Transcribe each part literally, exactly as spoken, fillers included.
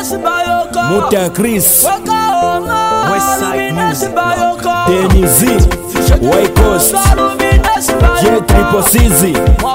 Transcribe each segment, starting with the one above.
Muta Chris, Westside Music, Denny Z, White Coast, J Triple C Z,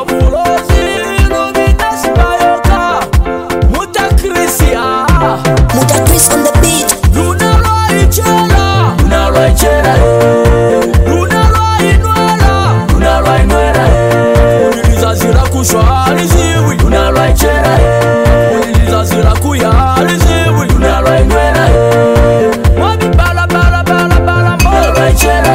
Muta Chris on the beat. Luna Raichera, Luna Raichera, Luna Rainwera, Luna Rainwera, Uliza zira kushwa aliziwi, Luna Raichera, Uliza zira kuya aliziwi, Luna Rainwera, Wabi bala bala bala bala Luna Raichera,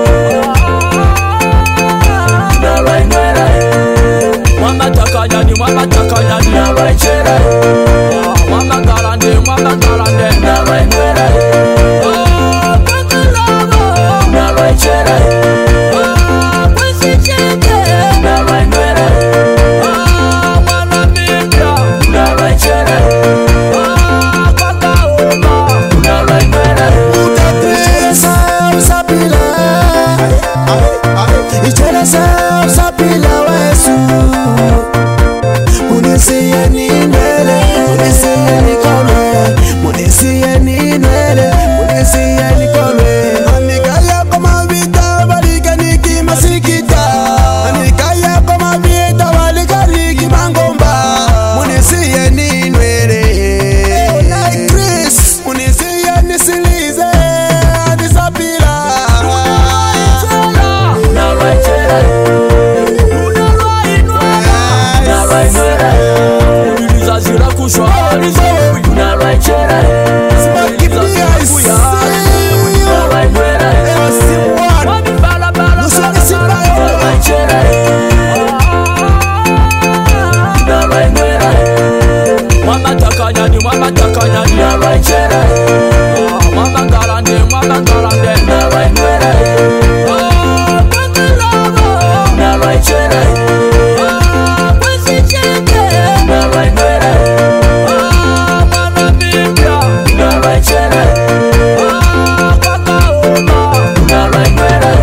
Luna Rainwera, Wama takanyani, wama takanyani, Luna Raichera, Wama garande, wama garande, Luna Rainwera, Oh, Kakalava, Luna Raichera, Oh, Kwesicheke, Luna Rainwera, Oh, Wanamibia, Luna Raichera, Oh, Kakaoma, Luna Rainwera, Muta Chris usapila, Ichera usapila wesu. Munisiye ni nwele, munisiye ni kolwe, munisiye ni nwele, munisiye ni kolwe. Anikaya kama vita balika niki masikita, anikaya kama vita balika niki mangomba. Munisiye ni nwele, Chris, munisiye ni silize, adisapila. Luna Raichera, Luna Rainwera, Luna Rainwera, Uliza zira kushwa aliziwi, Luna Raichera, Uliza zira kuya aliziwi, Luna Rainwera, Wabi bala bala bala Luna Raichera, Luna Rainwera, Wama takanyani, wama takanyani, Luna Raichera, Wama garande, wama garande, Luna Rainwera, Oh, Kakalava, Luna Raichera, Oh, Kwesicheke, Luna Rainwera, Oh, Wanamibia, Luna Raichera, Oh, Kakaoma, Luna Rainwera,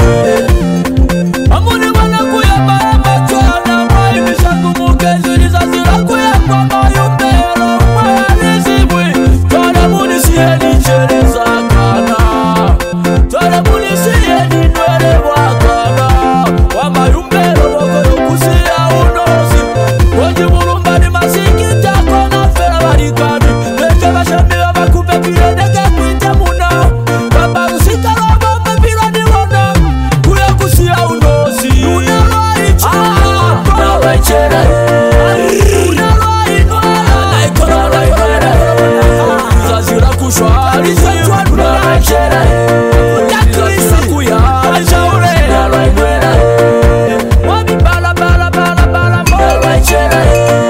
Amuni wana kuyamba machwana, Maimisha kumukezi, Liza zira kuyamba mayumbero, Mayalizibwi, Tole munisiye ni chereza kana, Tole munisiye ni nwele wakana, Wamayumbero wako yokusiya unozi, Koji mulumba ni masikita kona fera barikani, Leje bashambiwa bakupe pire deke kwite muna, Baba usika robo mepira ni wana, Kuya kusiya unozi, Luna Raichera, Luna Raichera, Luna Rainwera, Luna Rainwera, Uliza zira kushwa aliziwi, Luna Raichera, Uliza kuya aliziwi, Luna Rainwera, Wabi bala bala bala bala Luna Raichera,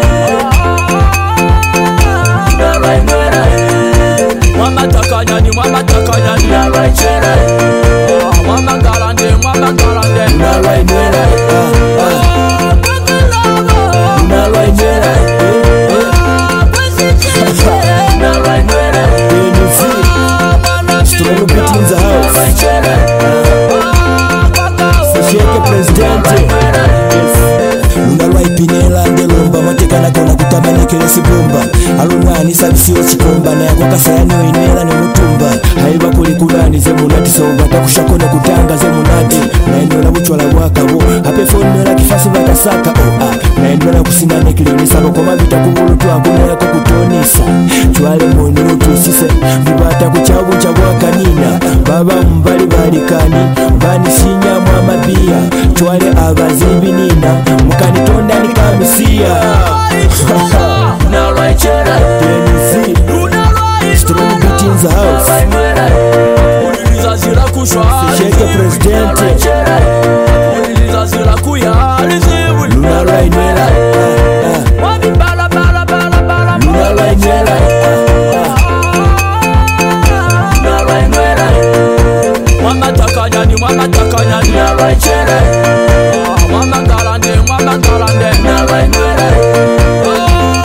Luna Rainwera, Wama takanyani, wama takanyani, Luna Raichera, Wama garande, wama garande, Luna Rainwera, Oh, Kakalava, Luna Rainwera, Oh, Kwesicheke, Luna Rainwera, Denny Z, Strong Beat in the house, Sheke Presidente, Luna Raipinela ndelomba matekana kona kutabane kele sibumba. Alumwani sabisiwa chikomba na yakwa kasayani oinela ni mutumba. Haiba kuli kulani ze munati soba takushakone kutanga ze munati. Naendola buchwala bwakabo, hape fondola kifasi batasaka oh ah. Naendola kusinane kilini sabo koma vita kubulutu akunela kukutonisa. Chwale mwoni utusise, vibata kuchabu chabwaka nina. Baba mbali balikani, bani sinya mwamabia. Chwale abazimbi nina, mukani tonda ni kamisia. Luna Raichera, Denny Z, Luna Rainwera, Strong Beat in the house, Rainwera, Uliza zira kushwa Sheke aliziwi, Presidente, Luna Raichera, Uliza zira kuya aliziwi, Luna Rainwera, ah, Wabi bala bala bala bala Luna Rainwera, Luna Rainwera, Wama takanyani, wama takanyani, Luna Raichera, Wama garande, wama garande, Luna Rainwera, Oh,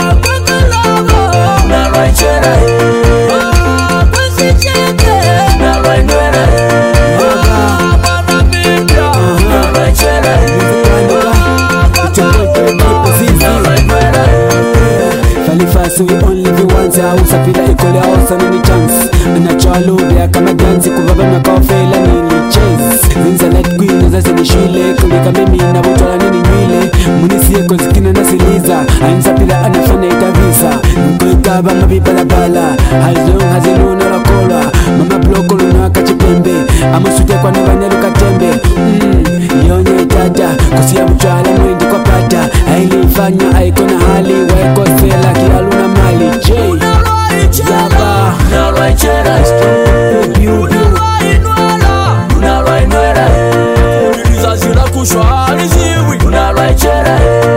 Kalifasi we only live once. Usapila ikole awasana ni chance. Anachoalubia kama dansi kubaba makofela nili chase. Zinza light queen zaze ni shile. Kulika mimi na butola nini nywile. Munisiye konzikina nasiliza. Ansapila anafana itavisa. Nkuikaba mabibala bala. Hazong haziluna rakola. Mama bloko luna kachipembe. Amusute kwa nabanya lukatembe. Mmm, yonye itata. Kusia mchwala mwindi kwa pata. Hailifanya aikona hali. Waiko sela kialuna mali. J Zaba Unalwa ichera Piu piu Unalwa inwera Nilizazila kushwa aliziwi Unalwa ichera